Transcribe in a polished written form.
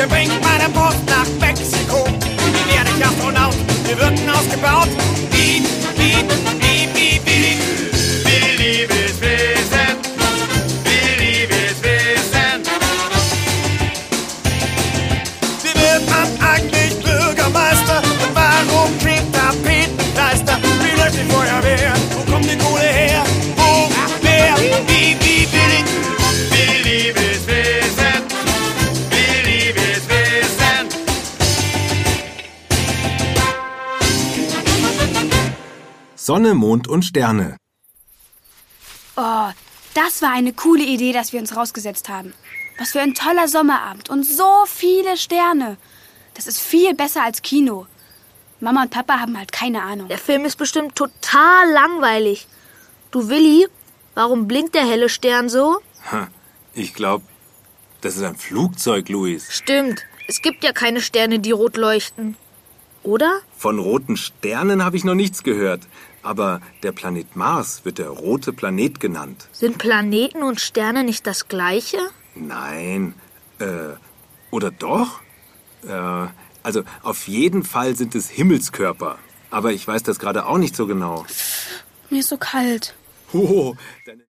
wir bringen meine Post nach Mexiko. Wie werde ich Astronaut? Wir würden ausgebaut. Piep, piep, piep, piep, piep. Wir lieben es wissen. Wir lieben es wissen. Wie wird man eigentlich Bürgermeister? Und warum klebt Tapetenkleister? Wie läuft die Feuerwehr? Wo kommt die Kohle her? Wo, wer, wie, billig? Wir lieben es wissen. Wir lieben es wissen. Sonne, Mond und Sterne. Oh, das war eine coole Idee, dass wir uns rausgesetzt haben. Was für ein toller Sommerabend und so viele Sterne. Das ist viel besser als Kino. Mama und Papa haben halt keine Ahnung. Der Film ist bestimmt total langweilig. Du Willi, warum blinkt der helle Stern so? Ich glaube, das ist ein Flugzeug, Luis. Stimmt, es gibt ja keine Sterne, die rot leuchten. Oder? Von roten Sternen habe ich noch nichts gehört. Aber der Planet Mars wird der rote Planet genannt. Sind Planeten und Sterne nicht das Gleiche? Nein. Oder doch? Also auf jeden Fall sind es Himmelskörper. Aber ich weiß das gerade auch nicht so genau. Mir ist so kalt. Oh,